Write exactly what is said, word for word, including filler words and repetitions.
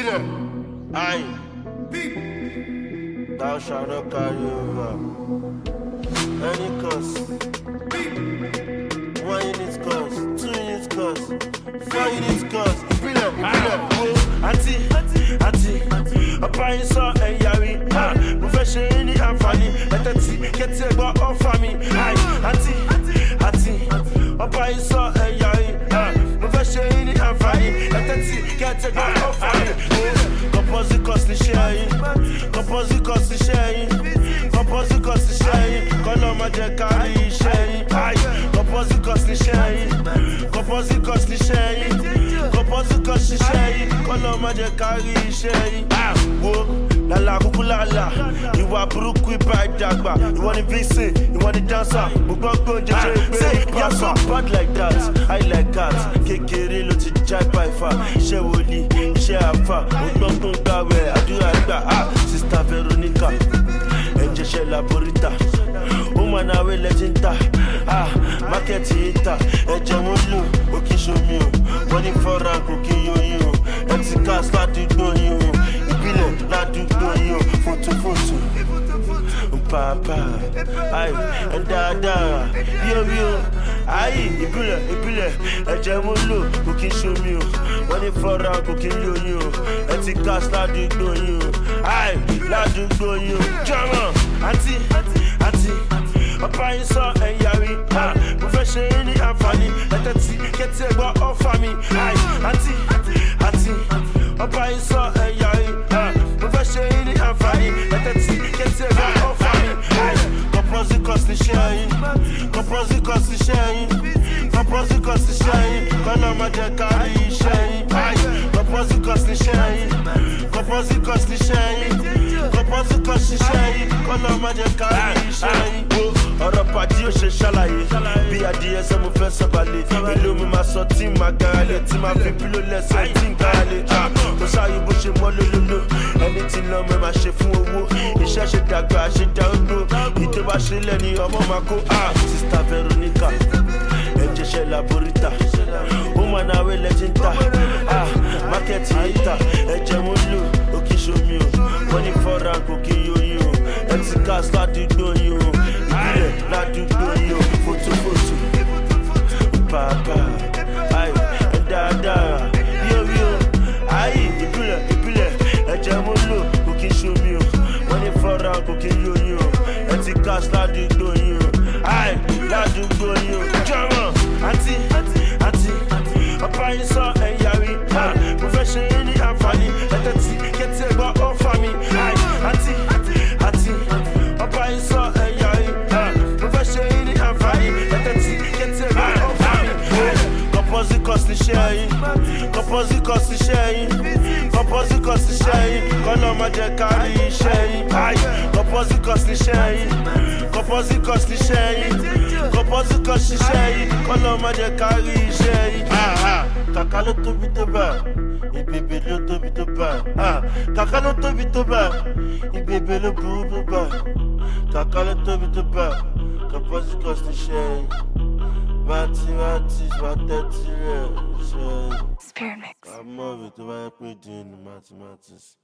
ìbílẹ̀, aye. Thou shalt not carry over any cause. One unit cause, two unit cause, four unit cause. Ìbílẹ̀, ìbílẹ̀, wo àǹtí, àǹtí, ọ̀pá yín sọ ẹ̀yà rí. Mo fẹ́ ṣe é ní àǹfààní, ẹ̀tẹ̀ tí kẹ́tì ẹ̀gbọ́n ọ̀fà mi. Àǹtí, àǹtí, ọ̀pá yín sọ ẹ̀yà rí. Mo fẹ́ ṣe é ní àǹfààní, ẹ̀tẹ̀ tí kẹ́tì ẹ̀gbọ́n ọ̀fà mi. Composite cost ní ṣe ẹyin, composite cost ní ṣe ẹyin, composite cost ní ṣe ẹyin, kọ́lọ́ máa jẹ kárí iṣẹ́ yín. Composite cost ní ṣe ẹyin, composite cost ní ṣe ẹyin, composite cost ní ṣe ẹyin, kọ́lọ́ máa jẹ kárí iṣẹ́ yín. Wo lala kúkú lala, ìwà burúkú ibà ìdàgbà, ìwọ ni vixen, ìwọ ni dancer, mo gbọ́ pé oúnjẹ ṣe gbé ìpàṣà. Bad like that, I like that, kékeré ló ti já ìpà ìfà, iṣẹ́ wo ni iṣẹ́ àfà, mo gbọ́ pé ń gbàwẹ̀ àdúrà gbà. Sista Veronica, ẹ̀jẹ̀ ṣe laborita, ó máa náwó lẹ́jìntà, mákẹ́tì ìta, ẹ̀jẹ̀ mo lò ó kì í ṣomi o, wọ́n ní fọ́ra kò kí yóyún o, ẹ̀ ti ká ládùúgbò yín o, ìbílẹ̀ ládùúgbò yín o, fòtòfòtò pàápà, ayi ẹ̀ dáadáa, yíyó ayi ìbílẹ̀ ìbílẹ̀, ẹ̀jẹ̀ mo lò kò kí í ṣomi o, wọ́n ní fọ́ra kò kí yóyún o, ẹ̀ ti ká ládùúgbò yín o, ayi ládùúgbò yín o, jọ̀mọ̀ àǹtí àǹtí. Ọ̀pá yín sọ ẹ̀yà rí, mo fẹ́ ṣe é ní àǹfààní, ẹ̀tẹ̀ tí kẹ́tì ẹ̀gbọ́n ọ̀fà mi. Àǹtí, àǹtí, ọ̀pá yín sọ ẹ̀yà rí, mo fẹ́ ṣe é ní àǹfààní, ẹ̀tẹ̀ tí kẹ́tì ẹ̀gbọ́n ọ̀fà mi. Composite cost ní ṣe ẹyin, composite cost ní ṣe ẹyin, composite cost ní ṣe ẹyin, kọ́nà máa jẹ kárí iṣẹ́ yín. Composite cost ní ṣe ẹyin, composite cost ní ṣe ẹyin, composite cost ní ṣe ẹyin, kọ́nà máa jẹ kárí iṣẹ́ yín. Ọ̀rọ̀ pàdé ò ṣe ṣàlàyé, bí adìyẹ sẹ́ mo fẹ́ sọ̀balẹ̀, èlò mi máa sọ tí màá gara lé, tí màá fi pílò lẹ́sẹ̀ tí ń gara lé. Kò sáyé bó ṣe mọ́ lólólo, ẹni tí ń lọ mẹ́ máa ṣe fún owó, iṣẹ́ ṣe dàgbà ṣe darúgbó, ìdè bá ṣe lẹ́ni ọmọ máa kó. Sista Veronica, ẹ̀jẹ̀ ṣe laborita, ó máa náwó lẹ́jìntà, mákẹ́tì ìta, ẹ̀jẹ̀ mo lò ó kì í ṣomi o, wọ́n ní fọ́ra kò kí yóyún o, ẹ̀ ti ká ládùúgbò yín o, ìbílẹ̀ ládùúgbò yín o, fòtòfòtò pàápà, ayi ẹ̀ dáadáa, yíyó ayi ìbílẹ̀ ìbílẹ̀, ẹ̀jẹ̀ mo lò kò kí í ṣomi o, wọ́n ní fọ́ra kò kí yóyún o, ẹ̀ ti ká ládùúgbò yín o, ayi ládùúgbò yín o, jọ̀mọ̀ àǹtí àǹtí, ọ̀pá yín sọ ẹ̀yà rí, mo fẹ́ ṣe é ní àǹfààní, ẹ̀tẹ̀ tí kẹ́tì ẹ̀gbọ́n ọ̀fà mi. Àǹtí àǹtí, ọ̀pá yín sọ ẹ̀yà rí, mo fẹ́ ṣe é ní àǹfààní, ẹ̀tẹ̀ tí kẹ́tì ẹ̀gbọ́n ọ̀fà mi. Composite cost ní ṣe ẹyin, composite cost ní ṣe ẹyin, composite cost ní ṣe ẹyin, kọ́nà máa jẹ kárí iṣẹ́ yín. Composite cost ní ṣe ẹyin, composite cost ní ṣe ẹyin, composite cost ní ṣe ẹyin, kọ́nà máa jẹ kárí iṣẹ́ yín. Kàkà ló tóbi tó bá, ìbèbè ló tóbi tó bá. Kàkà ló tóbi tó bá, ìbèbè ló burú tó bá. Kàkà ló tóbi tó bá, composite cost ní ṣe ẹyin. Mathematics, mathematics, Spirit Mix. I'm moving to my mathematics.